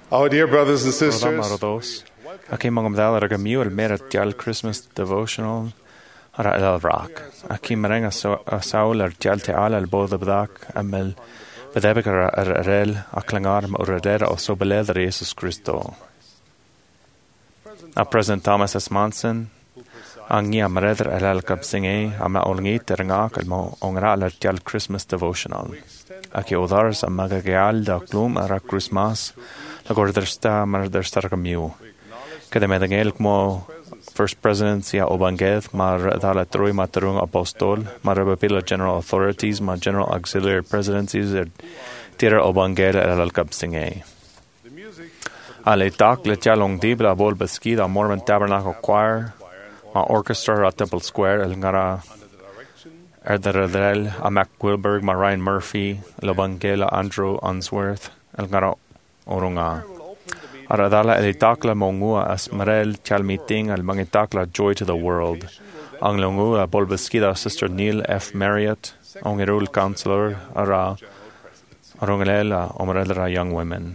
Our dear brothers and Rodam sisters, Arados, aquí mangam dal ragamiu el mera dial Christmas devotional ara el rock. Aquí merenga saul ar dial te ala el boda bdak amel bedebek ar rel aklangar ma uradera o sobelel de Jesus Christo. A President Thomas S. Monson, angi am redder el kabsinge am olngi terngak el mo ongra al dial Christmas devotional. Aquí odars am magagal da glum ara Christmas la gordersta mar der stargamiu. Kada medangel mo First Presidency a Obanged, mar dala troi matarung apostol, mar rebapila General Authorities, mar General Auxiliary Presidencies, tira Obanged el kabsinge. Ale tak le jalong dibla bol beskida Mormon Tabernacle Choir, a orchestra at Temple Square, el ngara Erderedel, a Mac Wilberg, ma Ryan Murphy, Lobangela Andrew Unsworth, el ngara orunga. Aradala el itakla mongua as marel chalmiting al mangitakla Joy to the World. Ang longua bolbeskida Sister Neil F. Marriott, ongerul counselor ara arongelela omarelra young women.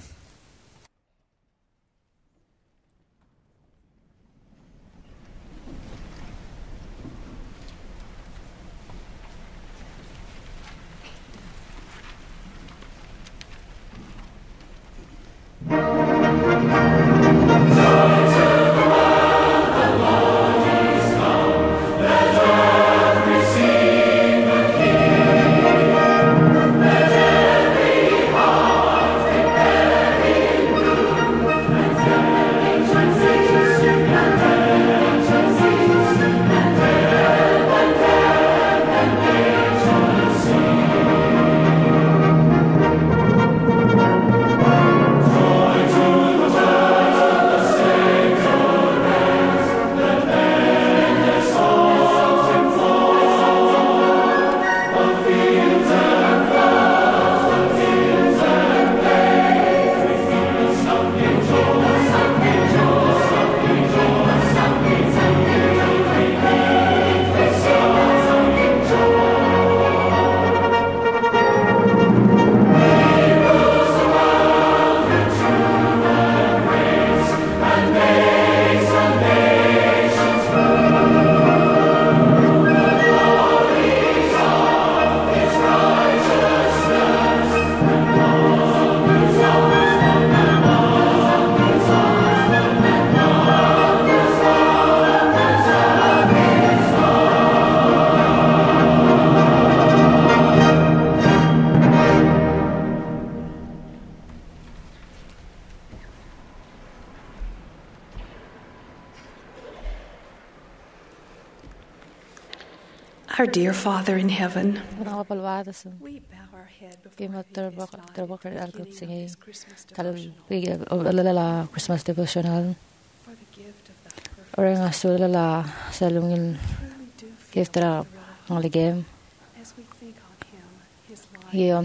Our dear Father in heaven, Nakapalwatas. we bow our head before Kima thee this night, terbakar at the alkat beginning of sige. this Christmas Tal devotion, alala Christmas devotional. for the gift of thy perfect Orang asul alala salungil truly do feel giftra ang ligem. as we think on him, his life, Ye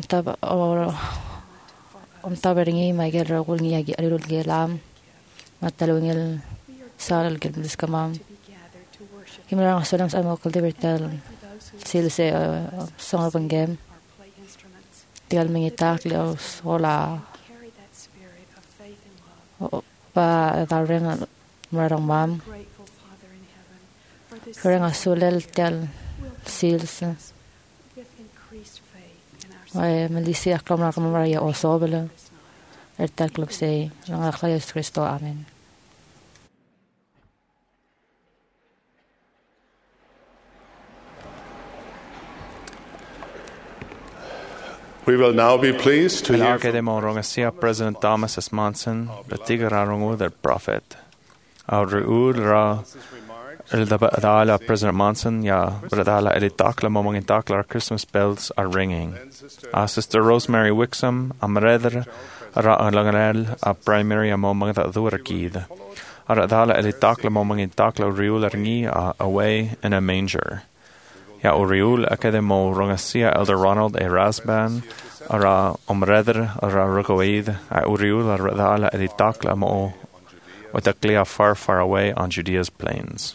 om taberingi Michael Rakul ngi alul gelam. Matalungil sal gel diskamam. to be gathered to worship Kimra asul sa mo kultivertal for those who silse song pangem. or play instruments. Tigal mingitak liaw wala Carry that spirit of faith and love. pa dareng marang mam. Grateful Father in heaven for this Orang season asulel tel will sils. with increased faith in our Ay malisi aklam na kamara o sobela. Ertal club say lang akla Yesus Kristo. Amen. we will now be pleased to El hear arque de morongasia President Thomas S. Monson, the tigararungu del prophet. Aurul ra el dala President Monson ya bradala elitakla momangitakla Christmas bells are ringing. Sister Rosemary Wixom amreder ra alanganel a primary amomangda durakid. Aradala elitakla momangitakla riul ringi away in a manger. Ja Uriul Academo Rongasia Elder Ronald A. Rasban Ara Omreder Ara Rugoid A Uriul Radala Editakla Mo Otaklia far away on Judea's plains.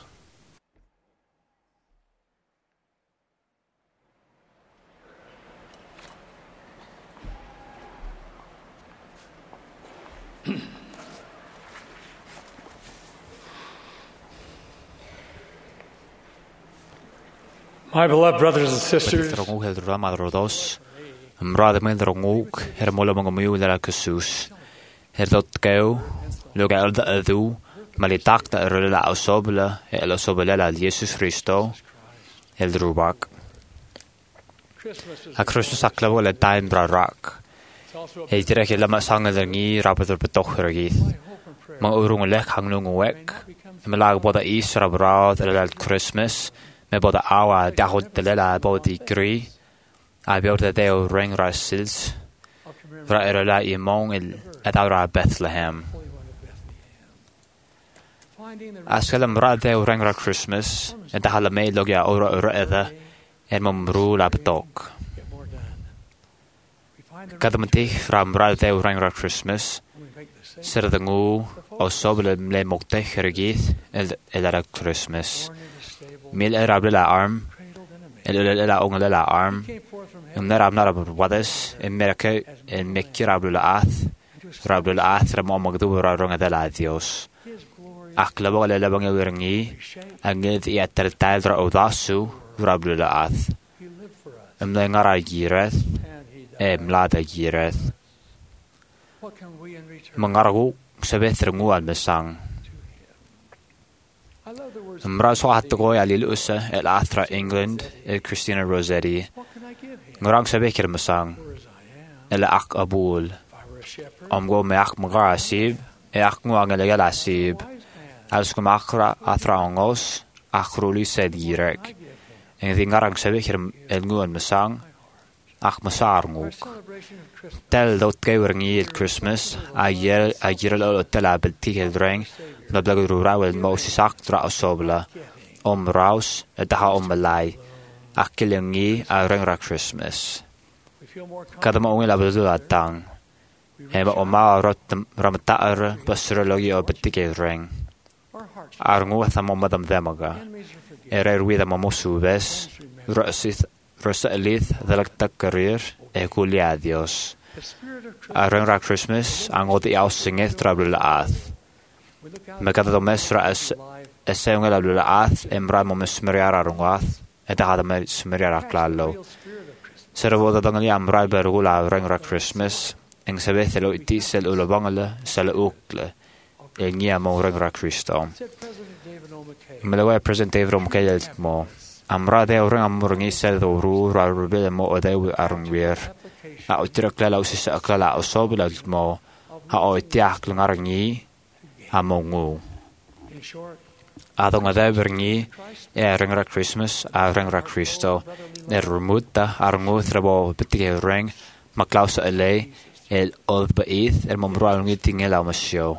My beloved brothers and sisters, Betrongog heldra madrodos. Mrad meldrongog hermola mongomio la Jesús. Herdot geu, luga alda adu, malitak da rela osobla, el osobla la Jesus Christo. Heldrubak. A Christus aklavo le tain bra rak. He direk la masanga ngi rapadur betochregith. Ma urung lek hanglung wek. Me lag boda Isra braad el Christmas. Me boda awa dahod de la bodi gri. A beorda deo ring rasils. Ra erla imong el adawra Bethlehem. Askelam ra deo ring ra Christmas. En dahala me logya ora ura edha. En mumru la betok. Kadamati from Raldeo Rangra Christmas, Serdangu, or Sobel Le Moktech Regith, Elara Christmas. Mil Erabla arm, Elela Ongalela arm, Nerab Narab Wades, and Merake, and Mekirabla Ath, Rabla Ath, Ramomagdu Rangadela Dios. Aklabo Lebangi, and Gid yet Taldra Odasu, Rabla Ath. Mlengara Gireth. Mlada gireth. Mangaragu sabetrengu al mesang. Mraso hatgoy alilusa el Athra England el Christina Rossetti. Ngrang sabeker mesang. El ak abul. Amgo me ak magara sib. E ak ngwangel yala sib. Alskum akra Athra ongos. Akruli sed girek. En the ngarang sabeker el nguan mesang. Ach masarnguk. Tel dot geuringi el Christmas, a yerel tela beltigel dreng, na blagru rawel Moses aktra osobla, raus, daha malai, akilingi a rengra Christmas. Kadama ongela bedula tang. Heba oma rot ramataar basrologi o beltigel dreng. Arngu thamo madam demaga. Erer wida mamosubes, Rosa elith dalakta career kulia Dios. Arengra Christmas ango di ausingeth trabula ath. Megada domesra eseungela blula ath emra momesmeriara rungath edahada mesmeriara klalo. Servoda dangali amra bergula arengra Christmas eng sebethelo itisel ulabangale sel ukle engia mo arengra Christo. Melawa President David O'Mckellt mo. Amra de orang amurungi sel do ru ra rubele mo odewi arungwir. A utira la usisa akla osobla mo ha o tiak lungarangi amongu. Adong adebringi rengra Christmas a rengra Christo rumutta arungu trabo betige ring maklausa ele el olbeith momrualungi tingela masyo.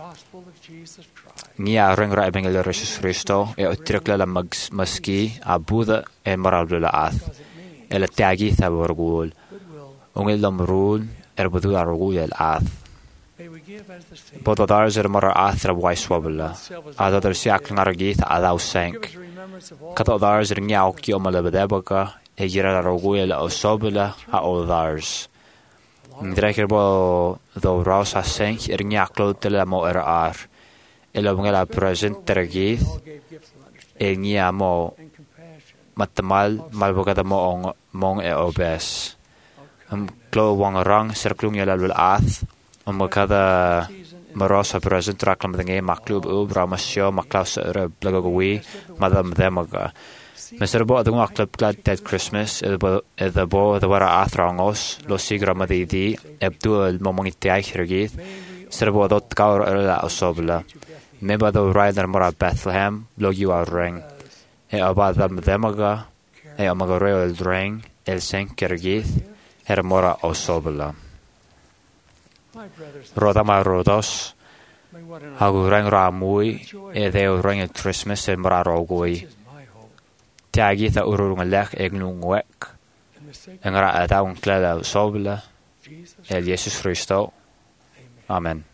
Nia rengra ebengel Jesus Christo e utrekla la maski abuda e moralula ath el tagi thaborgul ungel lamrul erbudu argul el ath bododars mora athra waiswabla adother siak nargith adau sank katodars ringauki omalabedebaka e gira argul osobla a odars ndrekerbo do rosa sank ringaklo tele mo ar Elabungela present tergith engia mo matamal malbogada mo mong e obes klo wangarang serklung yala lul ath makada marosa present raklam denge maklub bramasyo maklaus blagawi madam demaga Meserbo adung aklub glad dead Christmas the bo the wara athrangos lo sigra madidi abdul momongiti aihrgith serbo dot gaur la osobla Meba do rider mora Bethlehem, logi wa ring. E abadam demaga, e amagareo el ring, el senkergith, mora osobla. Rodama rodos, hagu ring ra mui, e deo ring el Christmas e mora rogui. Tiagitha urung lech egnung wek, engra adaung kleda osobla, el Jesus Christo. Amen.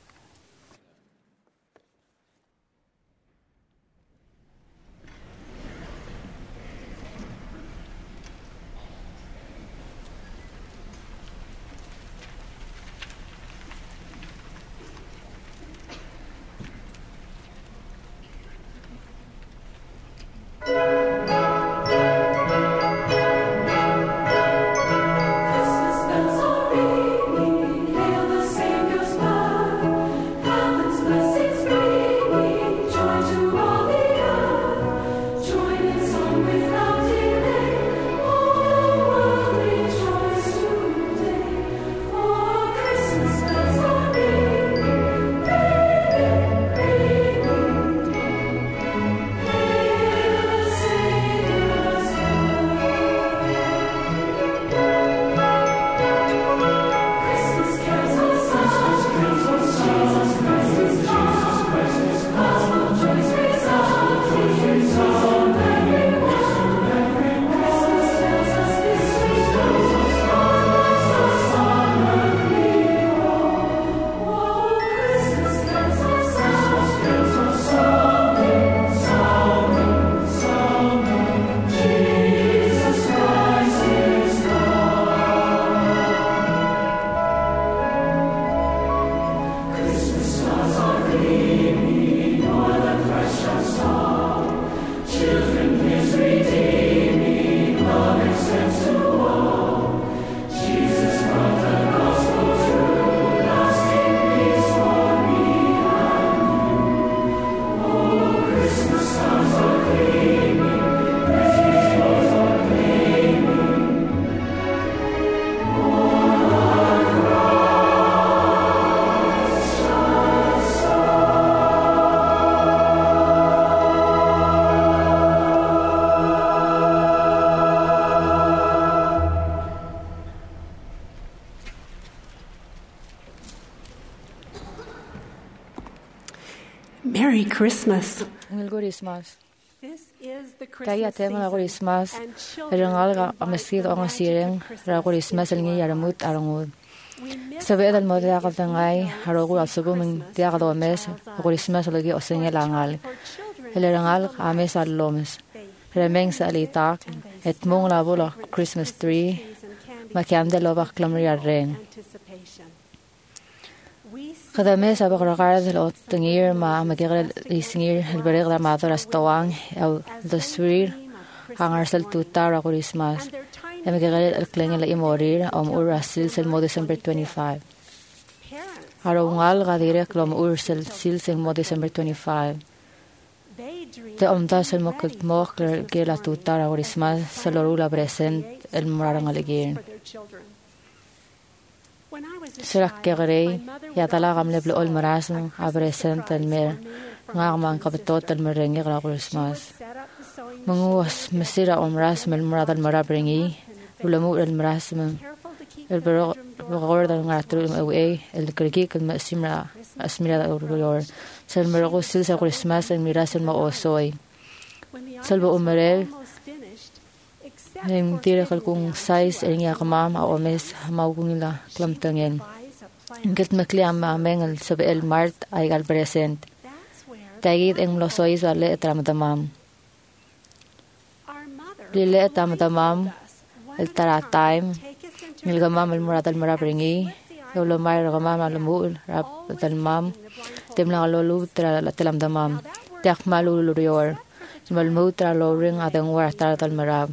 Merry Christmas. Ngil Christmas. This is the Kaya Christmas tema la season, Christmas. and Erangal children ga ameskid ang sireng ra Christmas el ngi yaramut arangud. we miss Sabe dal something modia if we katangay don't harogu see asugo min Christmas dia through kado a mes child's eyes. Christmas lagi oseng langal. For children, El erangal see the ames lights. allomes. They Remeng sa alitak et mong labula Christmas tree. Makiande lovak klamri arreng. anticipation. We see Kada mes aba krakar del otengir ma magigel isngir el berig da mador astawang el deswir hangarsel tutar a Christmas. and their tiny Emigel el klengel imorir urasil sel mo December 25. parents. Arungal gadire klom ursel sil sel mo December 25. They dream De omda sel mo kult mo ge la tutar a Christmas sel orula present el morarang aligir. for their children. When I was a Sirak child, gerei my mother ya would tala always gamle ble ol sew marasm a a present el mer nga man kapitot el merenge la Christmas. set up the sewing Menguas mesira omras mel morad el marabringi ulemu el marasm careful to keep el the bero bedroom door gorda ngatru ewe el kriki el masimra asmira uryor sel mergo sil sa Christmas el miras el mo osoy when the Salvo items were umarel, almost finished, except nem for tira fitting kung them size to el nga kamam a omes maugungila klamtangen devise a plan. Git makliam ameng el sabe el mart ay al present That's where Tagit eng losois wale etramadamam our mother Lile always etramadamam told us, el "One taratime time, take us into el the gamam el bedroom murat el and marabringi slip the el item lomay gamam al mu rap always el mam keeping the blindfold tem la lolu tra la telamdamam Now that worked tak malu well, lurior except for the mal time mu tra lo ring away. adeng war tar tal marab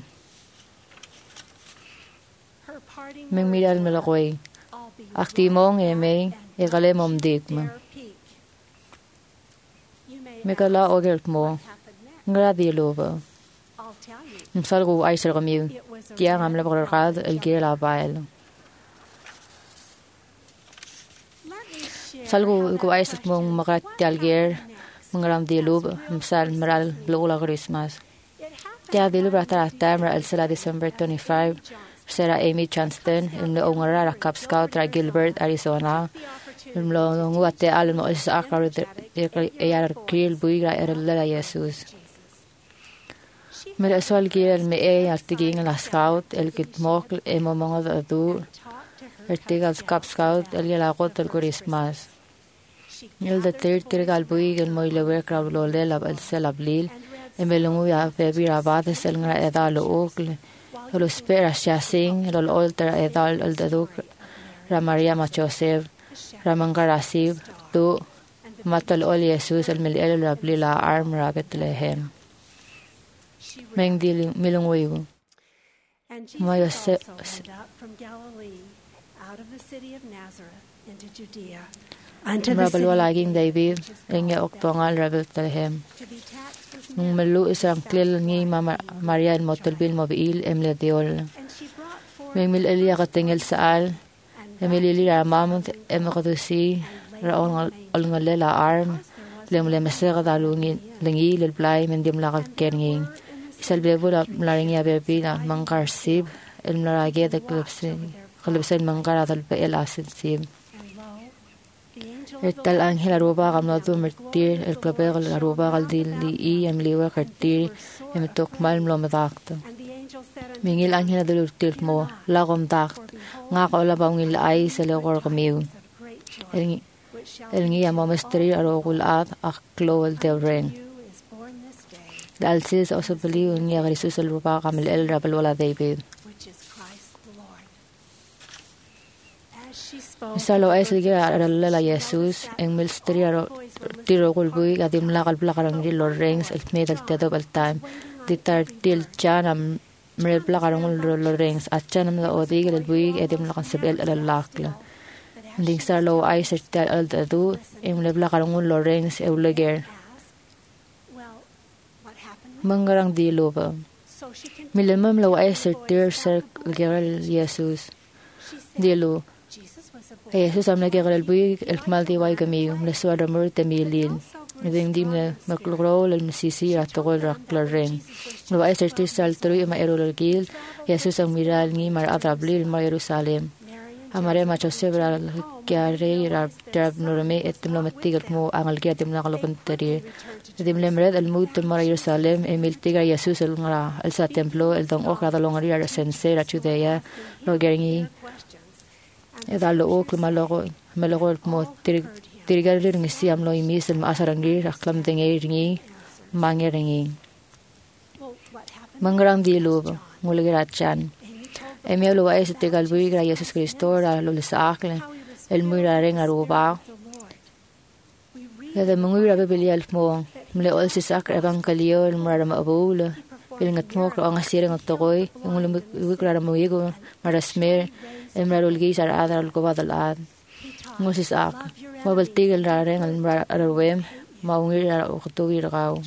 Her parting meng words miral were, melakoy "I'll be aktimong right eme back and egale don't mom you digma dare peek." You may Mikala ask, ogelt mo what happened next? ngradi lova I'll tell you. msalgu ay ser gamiu It was a Tiang red am lebrad el gira la bael Let me share Salgu how ko that ay sa question, mong "What makat tialger happened next?" mangram di lub has real msal maral personal blula Christmas It happened Tia di lub one rata winter tamra day el sala as December Amy 25 Johnston Sera Amy Johnston im le ongara ra Cub Scout ra Gilbert Arizona took the opportunity im lo ngu ate al mo is akar energetic, yar kril buigra er la Jesus Mer sol gir me e artiging la Scout el kit mok e mo mongo du taught to her Ertigal Cub Scout el la got el Christmas She El de tirgal buig el moile wer krav lo le la el sel ablil e melungu ya bebi rabat el ngra edal ogle lo spera shasing el altar edal el deduk ra Maria Machosev ra mangarasiv tu matal ol Jesus el mel el ablil la arm ra Bethlehem meng dil milungu And Maya Jesus se- also went up from Galilee, out of the city of Nazareth, into Judea, unto the Mra city balwa of laging David which is called engya oktongal ra Bethlehem to be taxed with nung myrrh, melu isang klil ngi Maria el motelbil mobil emle diol and she brought forth Meng mil elia katingel saal and emilili ra mamut emakadusi ra olngale la arm lem lem sega dalungin lengi lel blai mendim la kenging isal bebu la laringia bebi na mangkar sib el mlarage de klipsen mangkar dal pe el asid sib and lo, the angel of the Ertal Lord angel aruba kamna tu mertir el klapeg aruba gal dil li I em liwa kartir em tokmal mlo medakta and the angel said unto Mingil angel adulur tilt mo lagom dakt nga ka ola bangil ay sa legor kamiu of great joy, which shall el ngi amo mestri arogul at ak klowel de ren you is born this day, dal sis oso beliu ngi Jesus el rupa kamil el rabel wala David which is Christ the Lord. As she spoke, misalo ay sige aralala Jesus en milstri aro tiro gulbui gadim lakal blakarang di lorens el medal tedo bal time ditar til chana mre blakarang lorens at chana la odig el bui edim lakan sebel el lakla Ding star lo ay sertal al dadu em le blakarang lorens euleger asked, well, what happened? mangarang di loba So she continued, Milemam lo ay sertir ser geral Jesus she said, dilu Jesus was a boy. Jesus am naggeral el buig el mal di way kami le suada mur temilin Ning dim na maklugro el misisi at tokol raklareng lo ay sertir sal tru ma erol gil Jesus ang miral ngi mar atrablil mar Jerusalem Mary and Amare macho sebra kiare ra terab nurame etim lo matigal mo angal kia tim nakalupon teri. Etim lemred el mut mara Jerusalem emil tiga Jesus el ngara el sa templo el dong okra dalongari ra sense ra Judea lo geringi. Edalo ok malogo mo tirigal ringi siam lo imis el masarangi raklam dengi ringi mange ringi. Mangrang di lubo muligira chan. Emi lo es tigal buigra Jesus Cristo ra lo lisakle el mura renga ruba. Ede mungura biblia el mo mle ol sisak evangelio el mura mabul el ngatmok ro ngasire ngatoy ngul wikra muigo marasmer el mura ulgi sar adar al gobadal ad ngosisak mobile tigal ra renga el mura arwem maungira oktuwir gao.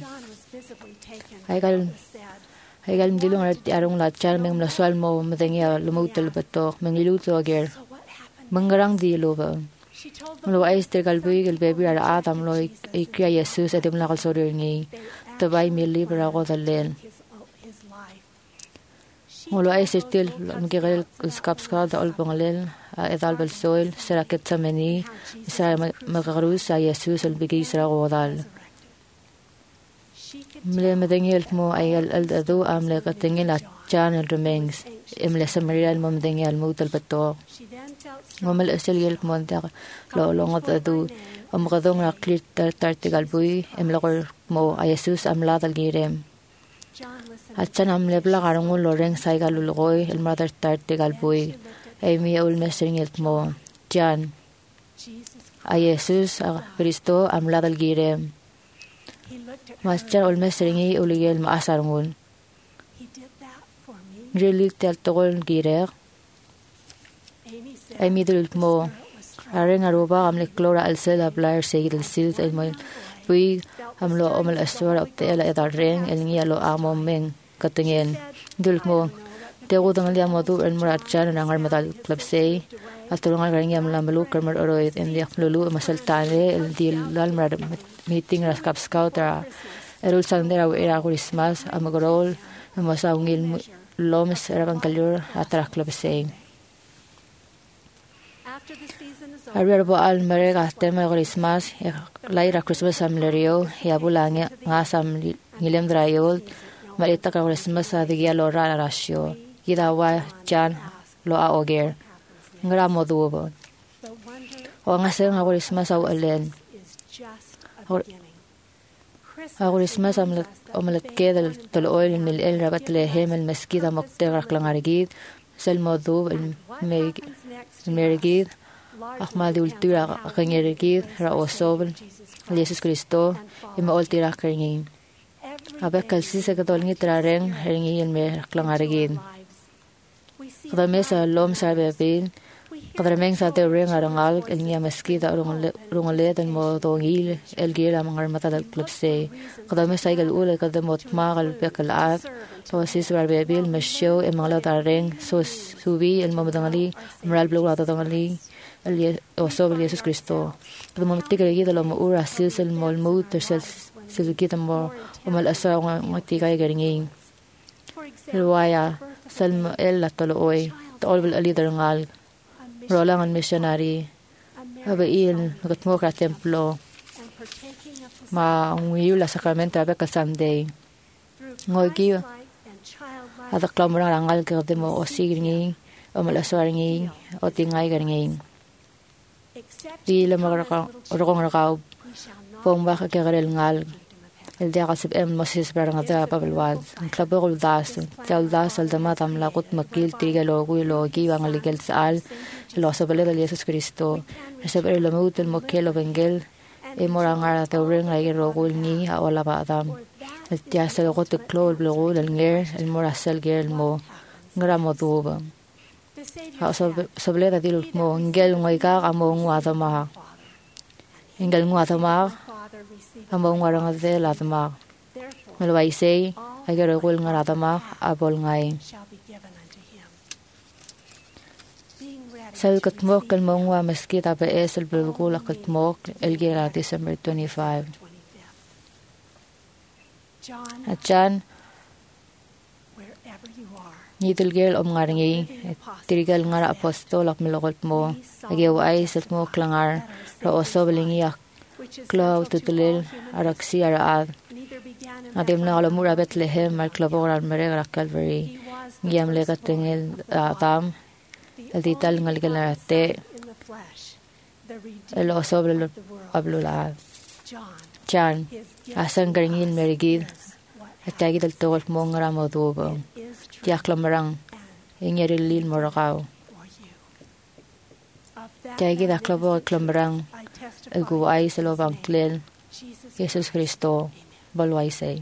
Haigal mdilong arti arong lachar meng mlaswal mo madengia lumutel batok mengiluto ager mangarang di loba lo ais tergalbui el baby ara adam lo ikria Jesus adim lakal soringi tabay mili para ko dalen lo ais stil mkigel skapska da ol bangalel edal bel soil seraket sameni sa magarus a Jesus el bigi sra godal mle medengel mo ayal aldado amle katengel achan el remengs emle samaria el momdengel mutal bato ngomel esel mo nda lo longot adu amgadong raklit tartigal bui emle mo a Jesus amla dal girem achan amle bla garong lo reng saigal ulgoy el mother tartigal bui emi ul mesengel mo jan a Jesus a Cristo amla dal girem Master almost ringi uligel maasarngun. Really tel togol girer. Amy dul mo. Aring aruba amle clora al sel ablair segid el sil el mo. Pui amlo omel aswara optela edar ring el ngia lo amo meng katingen. Dul mo. Tego dangal ya modu el murachan nangar medal club sei. Atulungan ringi amla melu kermer oroid en dia lulu masaltane el dil lal mar meeting ras cap scouter erul sandera era Christmas amagorol masa ungil lomes era bankalur atra club sei arbo al marega tema Christmas laira Christmas amlerio ya bulange ngasam ngilem drayol malita ka Christmas adia lo ra rasio gidawa jan lo a oger ngara modubo o ngaseng Christmas au alen Christmas amlet كده الأول من الربط لهم المسكيدة مقترح لنعرجيد سلمودو المرجيد أحمد التورا غنيرجيد رأوسوبل يسوع كريستو إما قلت راكرين أبقى السيسة كتولني ترارين هرني المرجيد لنعرجيد قدر مسا لوم سابين قدر مين ساتي رين أرنغال إني مسكيدة رونغليت الموضوعيل الجيل من غير مثل الكلبسي قدر مسا يقول أولى قدر مطمع البيك العاد وسيس بربيل مشيو إمغلا دارين سوبي الممدنغلي مرال بلوغ دنغلي اللي وصوب يسوع كريستو قدر ممتك رجيد لما أورا سلسل مولمود ترسل سلكيت مو ومال أسرع متيجا يجرين الرواية سلم إلا طلعوي تقول بالألي درنغال Rolang missionary abail nagtmo ka templo ma nguyula sakramento abeka Sunday ngogi ada klamra rangal ka demo osigringi o malaswaringi o tingay garingi dila magraka rokong rakaw pong baka kagarel ngal el dia kasib moses barangada babelwad klabol das al damat am lakot makil tigalogu logi wang legal sal lo sabale de Jesus Cristo saber lo mut el mokelo bengel e moranga ta ring ay rogul ni wala ba adam el dia se lo got klol blogul el nger el morasel gel mo ngramo duba ha sabale de dil mo ngel ngoy ka amo ngwa ma ngel ngwa ma amo ngwa de la ma melo vai sei ay rogul ngara ma abol ngai Sal katmok el mongwa meskita pa el bulgula katmok el gira December 25. At John Nidulgel ngaringi tirigal ngara apostol ak milokot mo agiway sa mo klangar ra oso belingiak klaw tutulil araksi araad adim na alamura Bethlehem mar klabor al merega Calvary ngiyam legat tingil tam adital ngalgal narate el oso bel ablula John asan garingil merigid atagi dal tawal mo ngara modubo Diaklamarang ingerilil morakaw. Tagi daklabo klamarang aguay sa lobang tlil Jesus Kristo balway say.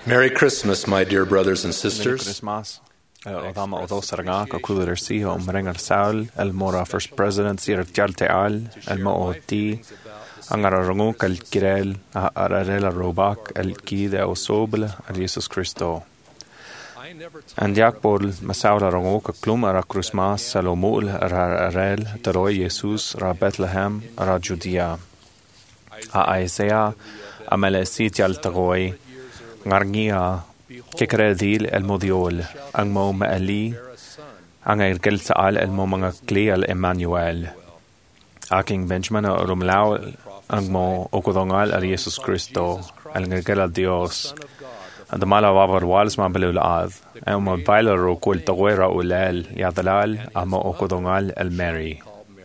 Merry Christmas, my dear brothers and Merry sisters. Christmas. O dama o dos argak o kudur si o mrengar Saul, el mora First President sir jalte al, el mo o ti, angara runguk el kirel, ararela robak, el kide o sobel, el Jesus Christo. Andiak bol masaula runguk klum ara Christmas salomul ararel, teroi Jesus ra Bethlehem ra Judea. A Isaiah amele si jalteroi, ngarngia kikredil el modiol, ang mo maali, ang ergelsaal el mo mga kli el Emmanuel. Aking Benjamin o rumlao ang mo okodongal al Jesus Christo, el ngirgel al Dios. And the mala wabar wals ma belul ad, ang mo bailar o kul tawera ulel, yadalal, ang mo okodongal el Mary.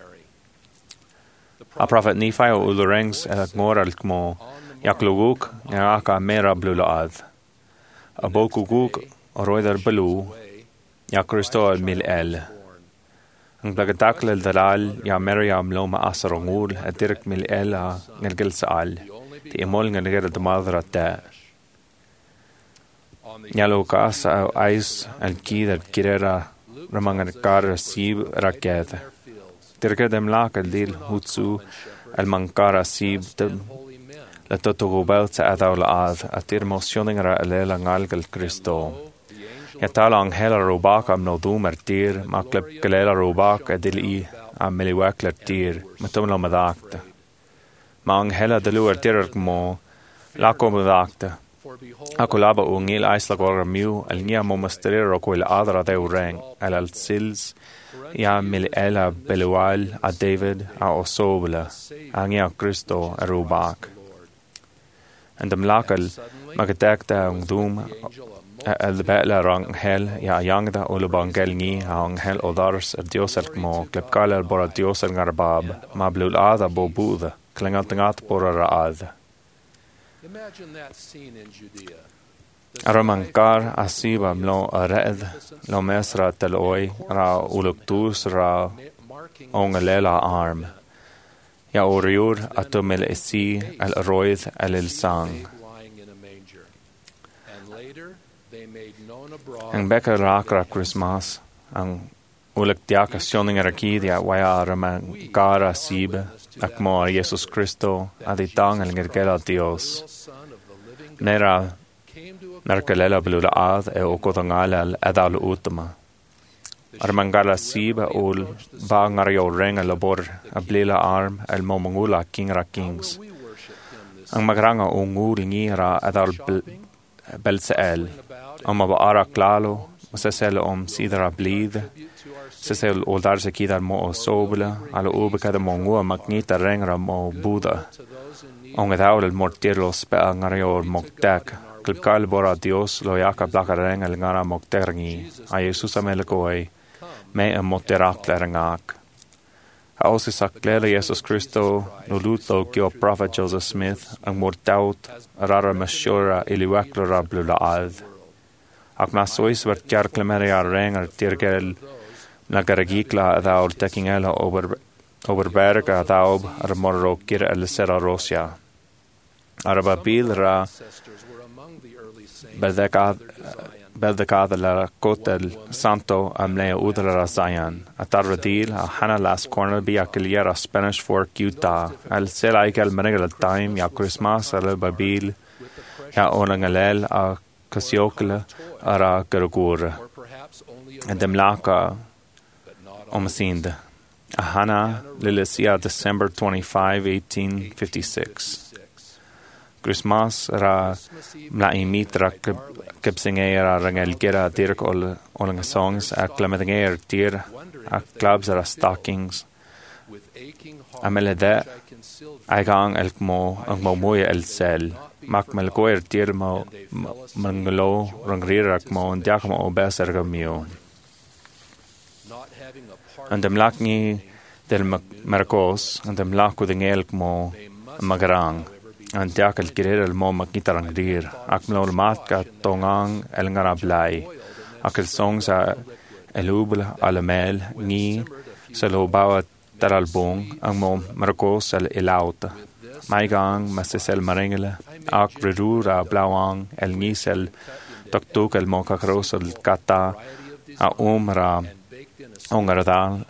A prophet Nephi o ulurengs el ngor al kmo, yakluguk, ngaka mera blulaad. A bokuguk o roider belu, ya Christo al mil el. Ang blagatak lel dalal, ya Miriam loma asarongul, a dirk mil el a ngilgil saal, ti imol ngilgir damadra ta. Ya lokas a ais al kid al kirera ramangar kar sib raked. Dirke dem lak al dil hutsu al mankara sib la totogobel sa adaw laad at tir motioning ra alela ngalgal Christo. Ya tala ang hela robak am no dum tir maklep galela robak adil I am miliwak tir matumlo madakta. Ma ang hela dalu tir mo lako madakta. Ako laba ungil aisla gora miu al nia mo masterir ko il adra de ureng al sils ya mil ela belual a David a osobla angia Christo a robak. En de mlakal magadekta ang doom el betla rang hel ya yangda ulubangel ni ang hel odars er Dios el mo klepkal el bora Dios el ngarbab ma blul ada bo buda klingat bora raad. Aramankar asiba mlo ared lo mesra teloi ra uluktus ra ongelela arm. Ya oriur atumel esi al roid al il sang. Ang beka rakra Christmas ang ulik diaka sioning arakidia waya raman gara sibe akmo Jesus Christo aditang al ngirgela Dios. Nera narkalela blula ad e okotangal al adal utama. Armangala siba ul ba ngario renga labor ablila arm el momangula kingra kings. Ang magranga ungul ngira adal belsael. Ama ba ara klalo, masasel sidra blid. Sesel oldar se kidar mo sobla, ala ubeka de mongua magnita rengra mo buda. Ang adaul el mortirlos pe ngario moktek. Klipkal bora Dios lo yaka blaka renga el ngara mokterni. A Jesus amelekoi. Me a moterak lerangak. Ausi saklele Jesus Christo, no luto kio prophet Joseph Smith, ang mortaut, rara mashura iliwaklora blula ad. Ak nasois vert kjar klemeria rengar tirgel, nagaragikla adaul tekingela oberberga adaub ar morro kir el sera rosia. Arababil ra Beldecada la Cotel Santo amlea udra Zion. Atarradil a Hannah last corner be a clear Spanish Fork, Utah. Al selaik al menegal time ya Christmas al Babil ya onangalel a Kasiokla ara Garagura. And dem laka omasind. A Hannah Lilicia December 25, 1856. Christmas ra mlaimit ra kipsingeira rangelgera dirk olang songs a klametingeir tir a clubs ra stockings amelede aigang elkmo ang momoy el sel mak melgoir tir mo manglo rangrira mo ndiakmo obeser gamio andem lakni del marcos andem laku dingelkmo magarang an diakal kirer el mo makitarang dir akmlo el matka tongang el ngarablay akil songs a elubla alamel ni sa lo bawat taralbong ang mo marcos el ilauta Maigang, Masisel Maringele, Ak Ridura, Blauang, El Nisel, Doktuk, El Mokakros, El Kata, A Umra, Ongaradal,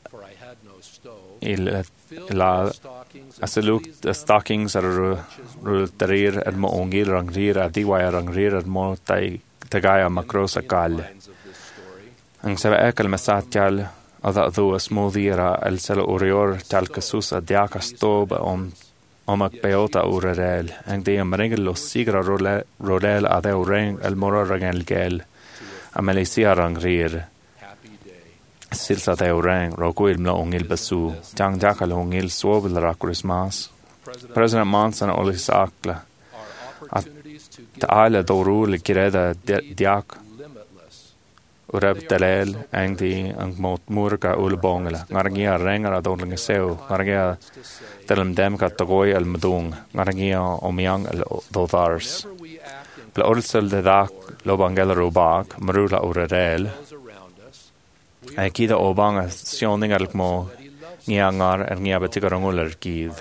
La Asaluk, the stockings are Rultarir, and Moongil, Rangrir, Adiwaya, Rangrir, and Mo Tagaya, Macrosa Gal. Ang sa ekal masatjal, ada duas modira el sel orior tal casus a diakas tob omak peota urel, ang de amringel los sigra rodel a de ureng el mora rangel gel, a melisia rangrir. Silsa de ureng, roguil mla ongil basu, jang jakal ongil swobel ra Christmas. President Monson olis akla, at taala doru le kireda diak, urab dalel ang di ang mot murka ulbongla ngargia rengar adorling seu ngargia telem dem ka tagoy al madung ngargia omiang al dodars pla orsel de dak lobangel robak marula urel ay kida obanga sioning al mo ngiangar ngia betigarangular kid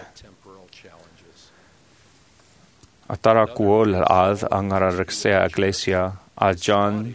atara kuol ad angara rexea iglesia a John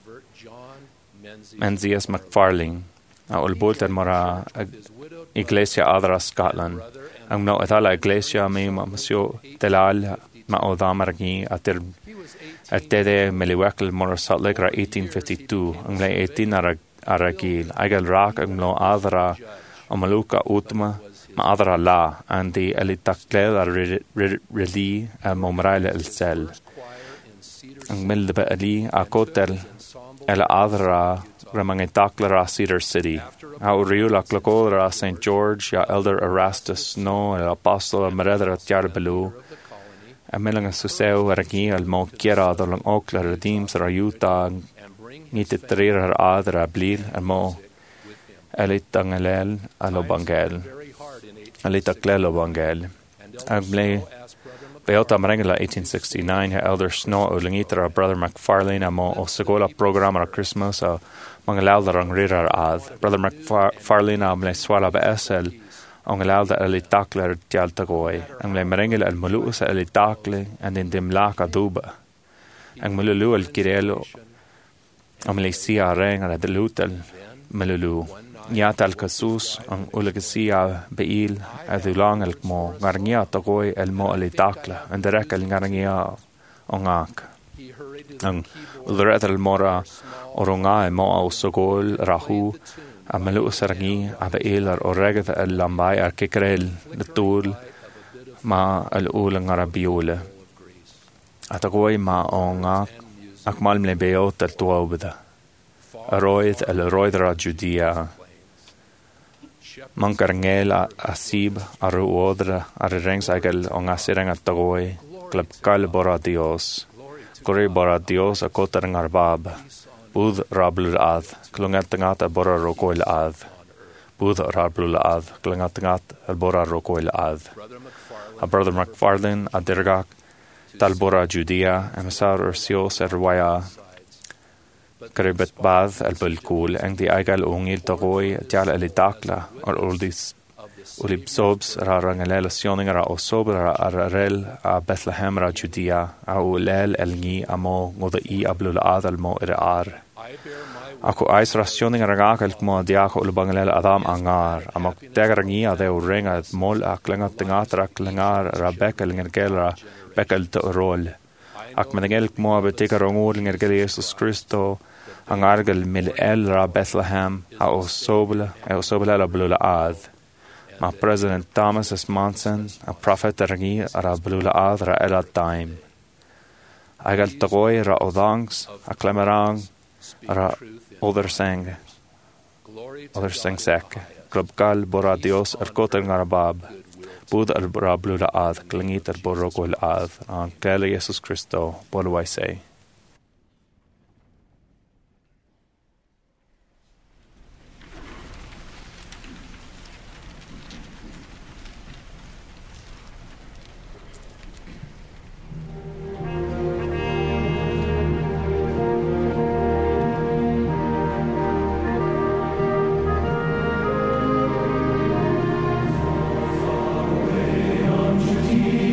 Menzies McFarling, a ulbulter mora Iglesia Adra Scotland, ang no etala Iglesia mi Monsieur Delal ma odamargi atir atede meliwekal mora Salt Lake ra 1852, ang lay 18 aragil, agal rak ang no Adra Omaluka Utma ma Adra la, andi elitaklel rili momraile el sel. Ang milbe ali a kotel el Adra Ramangitaklara Cedar City. Auriula Clacolra St. George, ya Elder Erastus Snow, el Apostle Meredra Tiarbelu. Amilang suseu aragi al mo kiera dolang okla redeems rayuta nititrir adra blil al mo elitangalel alobangel. Elitaklelo bangel. Agle Beota Marengela 1869, Elder Snow ulingitra Brother McFarlane amo o segola programa Christmas a mangalauda ang rirar ad. Brother McFarlane am le swala ba esel ang lauda elitakler tialtagoy. Ang le marengela al mulu sa elitakle and in dimlaka duba. Ang mululu al kirelo am le sia reng al delutel mululu. Niat al kasus ang ulagasia beil adulang al mo ngarngia tagoy el mo elitakla and direk al ngarngia ongak. Ang ulret al mora oronga el mo au sogol rahu amalu sarngi abeil ar oregat el lambay ar kikrel natul ma al ulang arabiula. Atagoy ma ongak akmal mle beot al tuawbada. Aroid el roidra Judea. Mankarngel asib aru odra rengs agel on asirang at tagoy klab kal bora Dios kore bora Dios a kotarang arbab bud rablul ad klungatangat bora rokoil ad bud rablul ad klungatangat bora rokoil ad a Brother McFarlane a dergak tal bora Judea emissar ursios erwaya Karibet bad el bulkul ang di aigal ungil tagoy tial elitakla or uldis ulibsobs ra rangalelacioning ra osobra arel a Bethlehem ra Judea a ulel elngi amo ngoda I ablul adal mo ar ako ais racioning ragakal mo diako ulbangalel adam angar amok tegarangi ade urenga mol aklenga tengatra klengar ra bekel ngergelra bekel to rol ak menegel mo betegarongul ngergel Jesus Kristo ang argal mil el ra Bethlehem a osobla la blula ad. Ma President Thomas S. Monson a prophet rangi ra blula ad ra el time. Agal tagoy ra odangs a klemerang ra other sang sek. Klubkal bora Dios ar kotel ngarabab. Bud ar ra blula ad klingit ar borokol ad ang kele Jesus Kristo bolway say. Amen.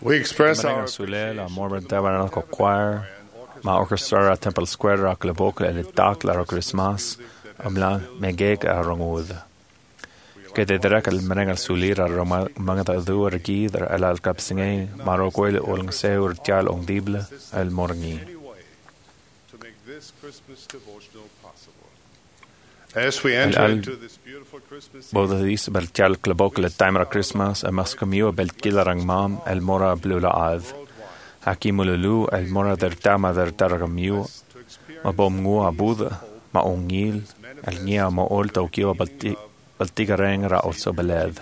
We express our Marenga Sule, la Mormon Tabernacle Choir, ma orchestra a Temple Square a Claboca e Tac la Christmas, amla megeg a Rongud. Che de direct al Marenga Sule a Mangata Du a Gid a la Capsingay, Maroquel Olng Seur Tial Ong Dible, el Morni. to make this Christmas devotional possible. As we enter into this beautiful Christmas Both these bel Tial Claboca le Timer Christmas, a Mascamio bel Kilarang Mam, el Mora Blula Ad. Haki Mululu, el Mora der Tama der Taragamiu, ma bom ngua Buddha, ma ongil, el Nia ma olta o kio baltigareng ra also beled.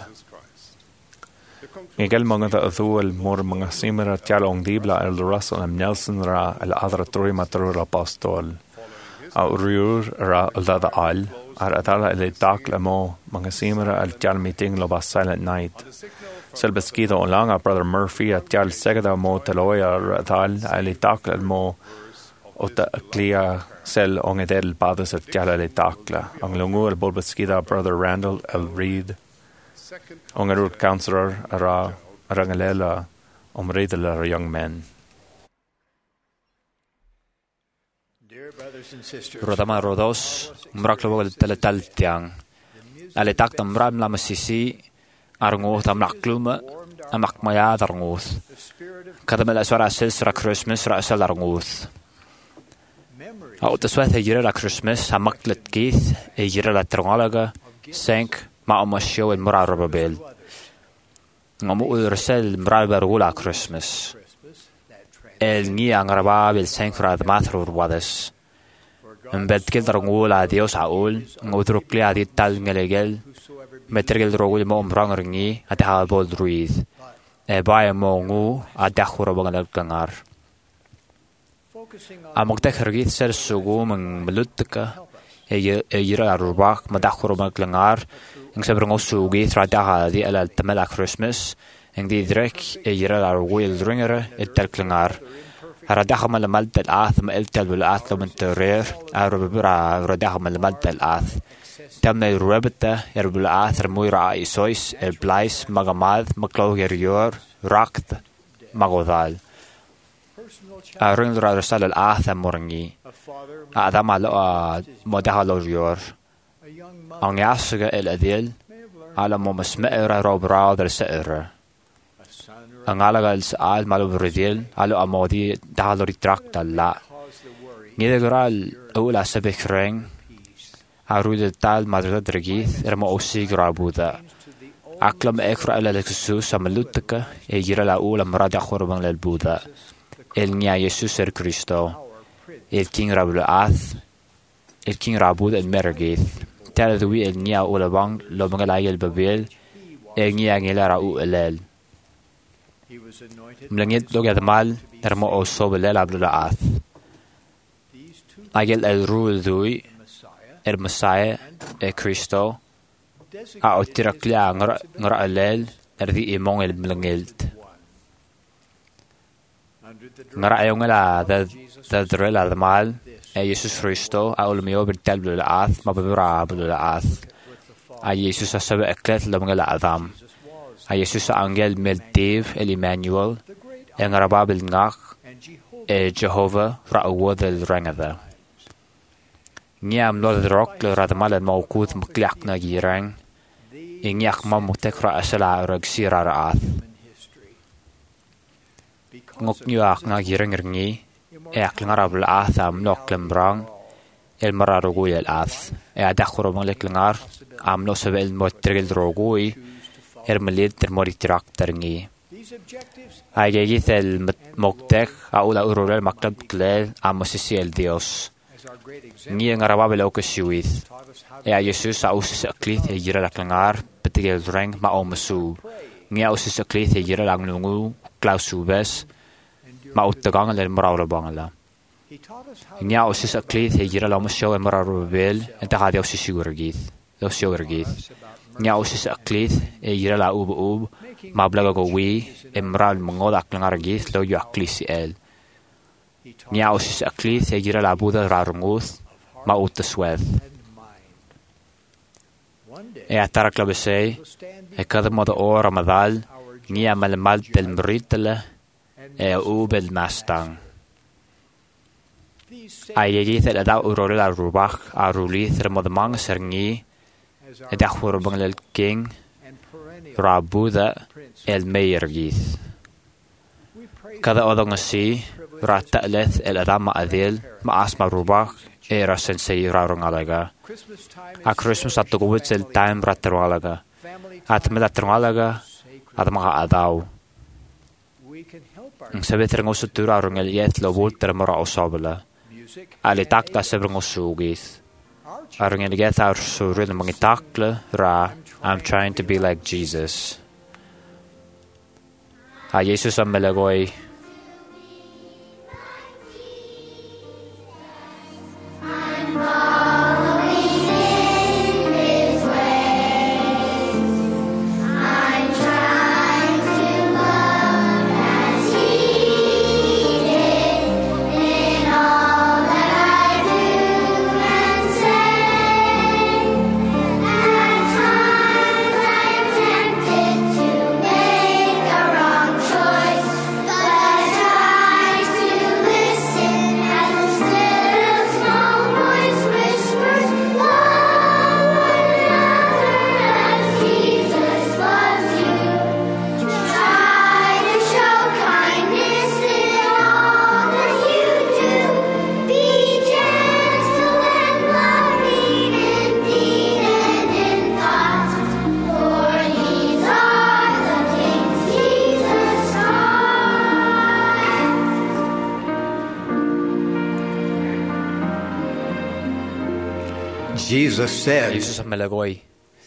Ngel mangata athu el mor mga simera tial ong dibla el Russell am Nelson ra el adra troi matrur apostol. A uriur ra el dada al, ar atala el tak la mo mga simera el tial meeting lo bas Silent Night. Selbeskida o langa Brother Murphy at tial segada mo teloya ar atal el tak el mo o ta clia sel ong edel padas at tial el takla. Ang lungu el bolbeskida Brother Randall el Reed. Ong a root counselor ara arangalela redela young men. Rodama rodos, mraklobo teletal tiang. Ale tak tam ram la masisi, arngo tam nakluma, amak maya darngoth. Kadamela swara sils ra Christmas ra sel darngoth. Au de sweth jira la Christmas, amaklet geeth, jira la trongalaga, senk, ma amasho en morarabel. Ngamu ursel mrabarula Christmas. El ni angraba bil senk fra de mathro wades. En bedkel drangula Dios aul, ngudrukli adi tal ngelegel, metergel drogul mo omrangi at habol druid. E baya mo ngu at dakhura bangal kangar. Amagtek hergit ser sugu mang melutka, yira arubak madakhura bangal kangar, ng sabrang usugi tradaha di alal tamela Christmas, ng di drek yira arwil dringere et talklangar. Radaha malamal del ath ma el tel ath lo menterer arubra radaha malamal del ath. Tamna rubeta erbul ath muira isois el blais magamad maklogerior rakt magodal. Ring rasal el ath morangi. Adama lo modahalogior. Ang yasga el adil ala mo masmeera robra del seera. Ang alaga el saal malo bredil alo amodi dalori trakta la. Nidegral ula sabikreng arud tal madra dragith ermo osi grabuda. Aklam ekra ala Jesus amalutka e gira la ula marada khorbang lel buda. El nia Jesus er Cristo. El king rabul ath. El king rabud el mergith. Tala dwi el nia ula bang lo bangalay el babel. El nia ngela ra u elel. Mlangit lo gadmal ermo oso belel abdul ath. Agel el rul dwi el Messiah e Cristo. A otiraklia ngra elel erdi imong el mlangilt. Ngra ayongela da drela mal e Jesus Cristo a ulmio bertel bul ath ma bebra bul ath. A Jesus asabe eklet lo mangala adam. A Jesus angel meltiv el Emmanuel en rababel ngak e Jehovah ra'awad el rangada. Niam lo drok le radmal el mawkut mkliak na girang. Ingyak ma mutek ra asala ragsira ra'ath. Ngok nyuak na girang ringi e aklangarabel ath am nok lembrang el mararugui el ath. E adakhuro manglek langar am no sebe el motril drogui ermelid der moritirak terngi. Agegith el moktek aula ururel maklab klel amosisi el Dios. Ni ngarababel okasiwith. E a Jesus ausis aklith e gira laklangar betigel dreng ma omasu. Ni ausis aklith e gira langlungu klausubes ma uttagang el mararabangala. Ni ausis aklith e gira lamasyo e mararabel en tagadi ausis sigurgith. Nya usis aklith e gira la ub ma blaga go wi emral mongod aklangar gith lo yu aklisi el. Nya usis aklith e gira la buda rarunguth ma utasweth. E atarak labesei e kada moda o ramadal nia malmal del mritele ubel mastang. Ayegith el ada urol la rubach arulith remodamang serni edachwur banglel king rabuda el meiergith. Kada odong si rataleth el ada ma adil ma asma rubach era sensei rarungalaga. A Christmas at tuguwit el time ratarwalaga. At medatrwalaga at mga adaw. Ang sabi terang usutura rung el yet lo volter mora osabala. Alitakla sebrang usugis. Arung el yet ar suril mangitakla ra I'm trying to be like Jesus. A Jesus ang melagoy. Jesus ang melagoy.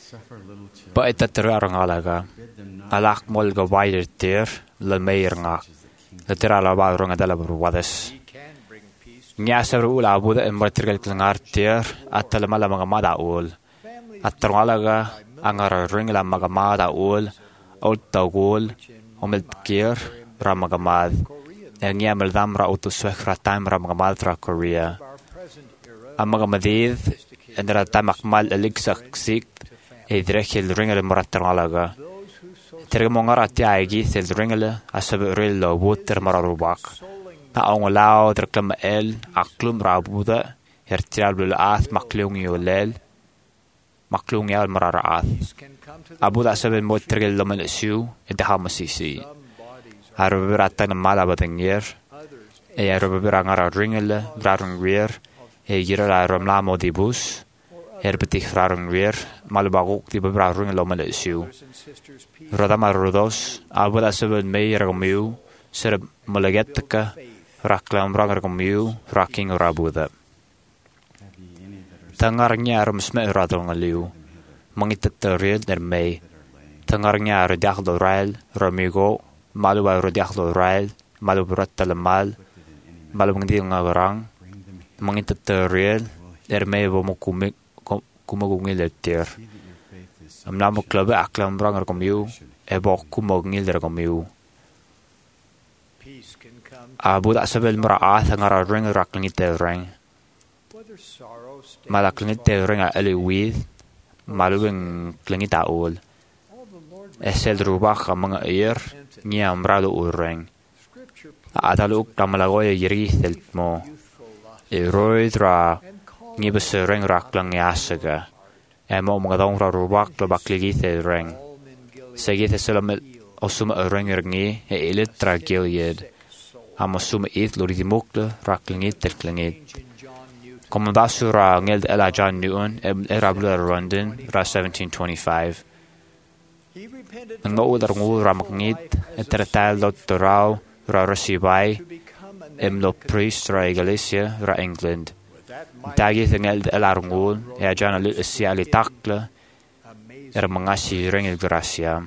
Bait at terarang alaga. Alak mol ga wider ter la meir ngak. La terala ba rong adala berwades. Nya sabru ula abuda embartirgal klangar ter at talamala mga madaul. At terang alaga angar ring la mga madaul ol tagul omel kier ra mga mad. Nya meldam ra utuswek ra time ra mga mad ra Korea. Ang mga madid en dat tamakmal eligsaksik edrechel ringel maratralaga termongar atiagi sel ringel asabiril water mararubak ta ongolao terklam el aklum rabuda hertial bil ath maklung yolel maklung yal mararaat abuda sabel motrel lamal siu edahamasisi arbiratan malabadenger e arbirangara ringel drarung weer e gira ramla modibus Herbetich rarung weer, malbagok di bebrarung lomal siu. Radama rodos, abada sebel mei ragomiu, serb malagetka, raklam ragomiu, raking rabuda. Tangarnya arum sme radong aliu, mangitetteril der mei. Tangarnya rediach do rail, ramigo, maluba rediach do rail, maluburat talamal, malubangdi ngagarang, mangitetteril der mei bomukumik. Kumagungil ter. Am namo club aklam branger komiu e bok kumagungil der komiu. Abu da sabel maraat ngara ring raklingit ter ring. Malaklingit ter ring ali with maluwing klingit aul. Esel rubach mga ear nya amrado ureng. Adaluk tamalagoy yiri seltmo. E roidra Nibus ring raklang yasaga. Emo mga dong rarubak labakligi the ring. Sagit selam osum ring ringi e ilit tragilied. Amosum it loridimukle raklingit terklingit. Komandasura ngeld ela John Newton erabla London ra 1725. Ang noodar ngul ramakngit etratal doctorau ra rasibay emlo priest ra Galicia ra England. Tagith ngeld elarngul e jana lit siali takle mangasi ring gracia.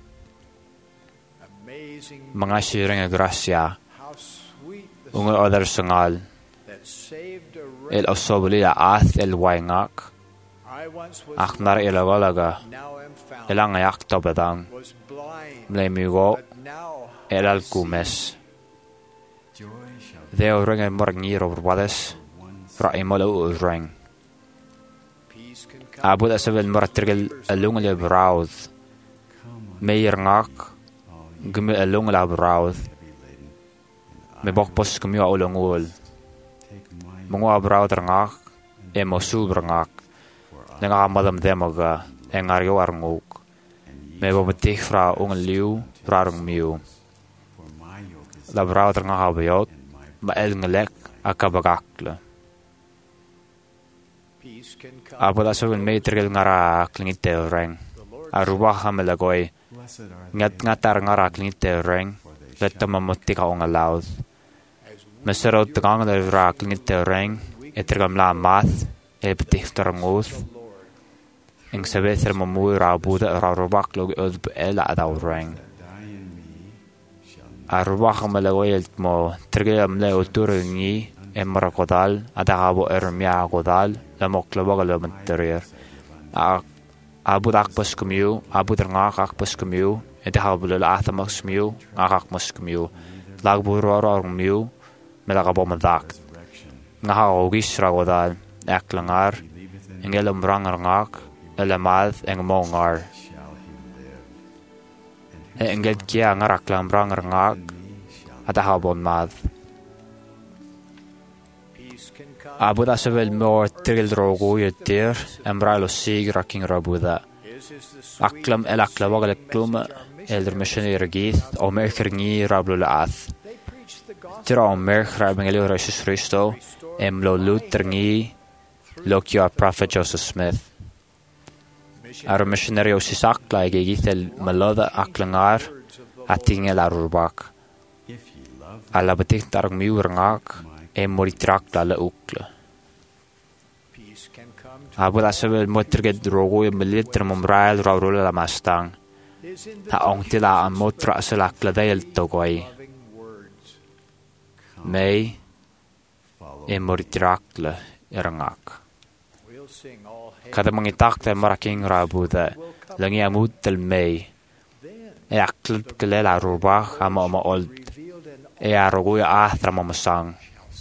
Mangasi ring gracia. Unga other sangal. El osobli ath el waingak. Aknar elagalaga. Elang ayak tobadang. Mlemigo el alcumes. Deo ring morngir over wades. Raimolo ring. Abu da sebel maratrigel alungel brawd. Meir ngak gme alungel brawd. me bok pos kumyo ulongul mongo abrao drangak e mosu drangak nga madam demoga engario arnguk me bobetik fra ungeliu rarung miu la brao drangak abiot ma elngelek akabagakle apo da sogen metergel ngara klingite reng aruba hamelagoy ngatar ngara klingite reng letama motika ongalaud meserot gang der ra klingite reng etergam la math e betiftarangus ing sabeter mamui ra buda ra rubak log ud ela adaw reng aruba hamelagoy mo tergam le uturingi emra kodal adahabo ermia kodal la moklaba la menterir abu akpas kemiu abu drangak akpas kemiu edahabo la atamax miu akakmas kemiu lagburo miu melagabo madak ngahogis ragodal eklangar engelum rangarngak elamad engmongar engel kia ngaraklam rangarngak adahabo mad abuda sevel mor tigel drogo yetir embralo sig raking rabuda aklam el aklava gal kluma elder missionary gith o merkringi rablo laath tira o merk rabengelo Jesus Christo emlo luterngi lokya prophet Joseph Smith ar missionary o sisakla githel malada aklangar atingel arubak ala betik tarang miurngak moritrak la ukla abu asabel motrget drogo militer momrail rawrula la mastang ta ongtila an motra asalak la dayel togoy may moritrak la erangak kada mangitak ta maraking rabuda langi amut tel may akl klela rubah ama old arogo ahtra mamasang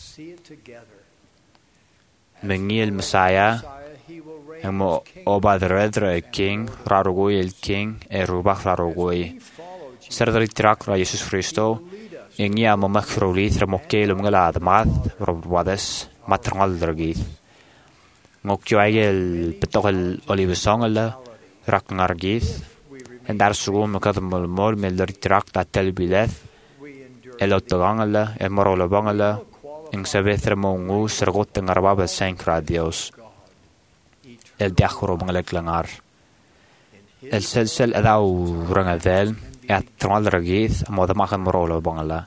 mengil Messiah yang mo obadredre king rarogoy el king rubach rarogoy serdri trak ra Jesus Christo yang ia mamakroli tramokel mngalad mat robwades matrangal dragi ngokyo el petokel olivesongala raknargis endar sugo makadmol mol meldri trak ta telbilet elotogangala emorolobangala ing sabetre mongu sergot ngarba sankra Dios el diakhro bangaleklangar el selsel adaw rangadel at tral ragith moda makan morolo bangala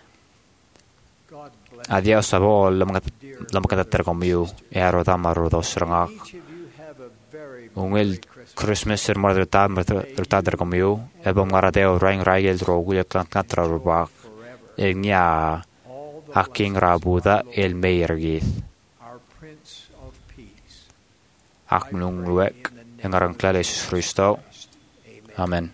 adios abo lamkat terkomiu ero tamaro dos rangak ungel Christmas ser marta terkomiu ebom ngaradeo rang raigel drogu yaklan rubak egnya haking rabuda el meirgith aknung luek engarang Jesus Christo amen.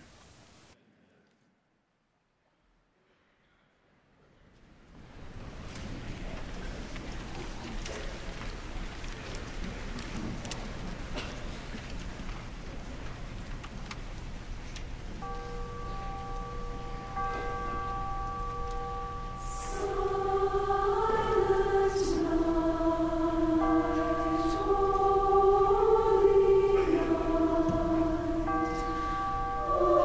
Oh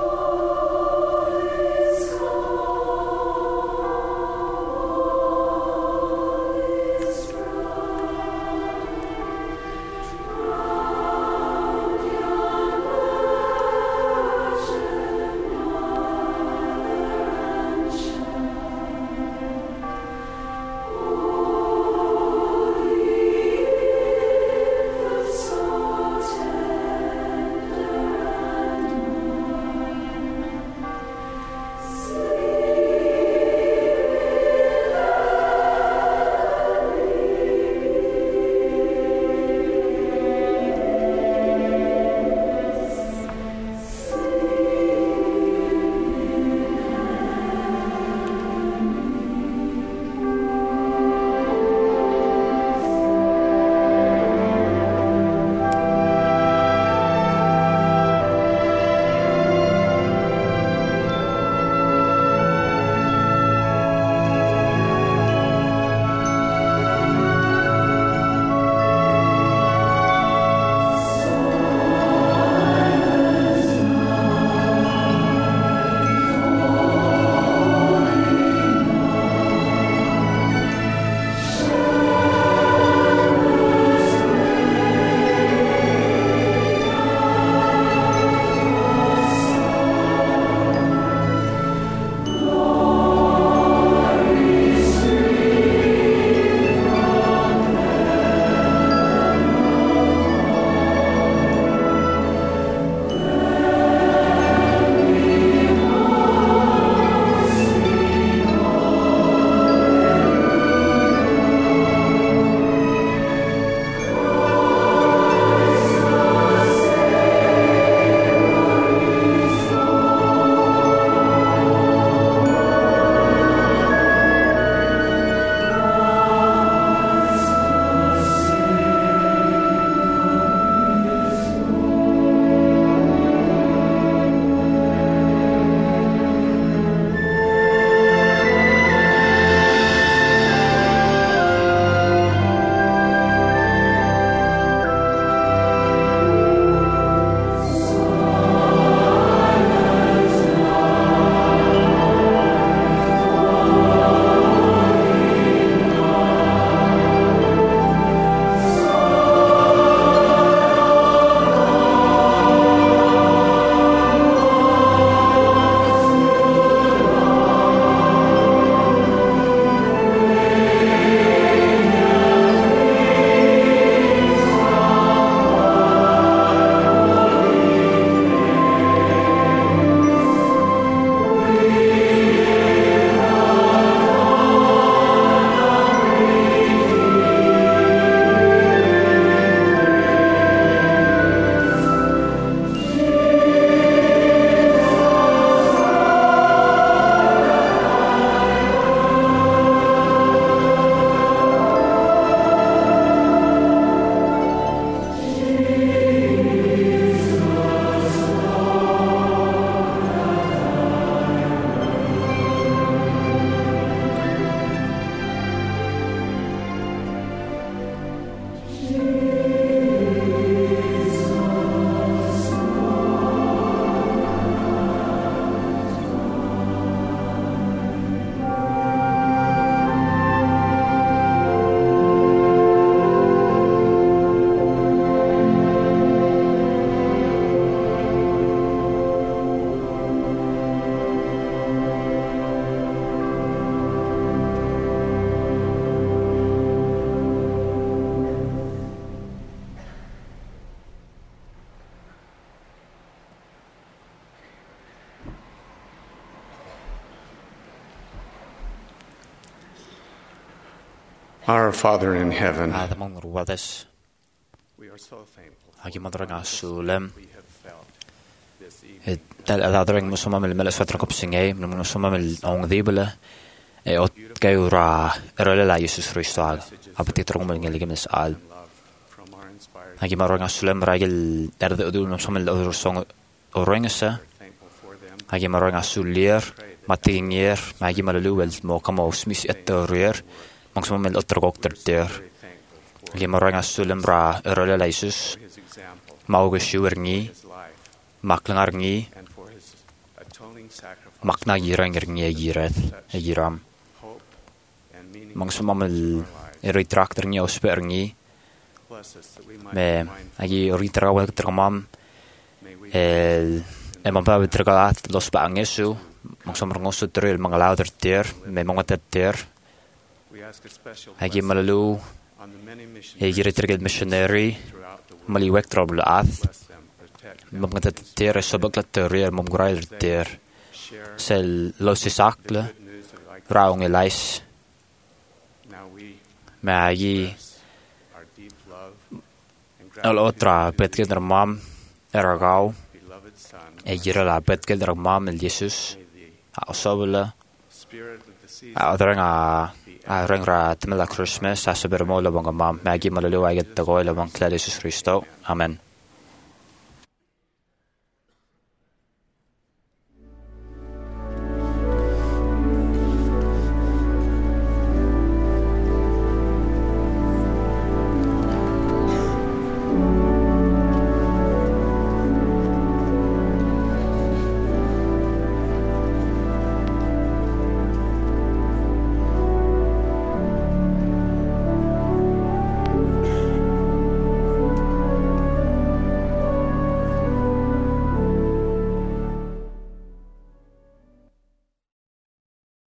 Our Father in heaven, Adamong ruwades. we are so thankful Hagi madrang asulem. we have felt this evening. Tal adadring musuma mil mel swatra kopsingay, musuma mil ong dibula. Ot kayo ra erala Jesus Christo al. Apati trong mel ngeligim al. Love from our inspired Hagi madrang asulem ragil erde udul musuma mil ursong orengesa. thankful for them. Hagi madrang asulier matingir hagi malaluwel mo kamo smis ettorier. Musuma mil otrogok terter. Very thankful for Hagi madrang asulem ra erala Jesus. his example, Mauge shuerngi, his life, maklangarngi, and for his atoning sacrifice, makna yirangirngi yiram. hope, and meaning Mangsumamel eritrakterngi osperngi. bless us that we might Me be mindful. agi oritrawa tergamam May we emamba betragalat los bangesu. Mangsumrangosu teril mangalauder ter, me mangatet ter. we ask a special Agi blessing malalu on the many missionaries egiritrigel missionary throughout the world. maliwek trouble ath. Bless them, protect them, Mangatet ter sobaglat terir mumgrailer ter. share Sel losisakle good news of thy raung elais. Now we Me agi express our deep love and al gratitude otra to petkel der mam eragau the beloved Son. gira la petkel der mam el Jesus May the a sobela spirit of the season a odrenga a rengra temela Christmas a sober mola banga mam magi malalu aget de goila bang Jesus Christo amen.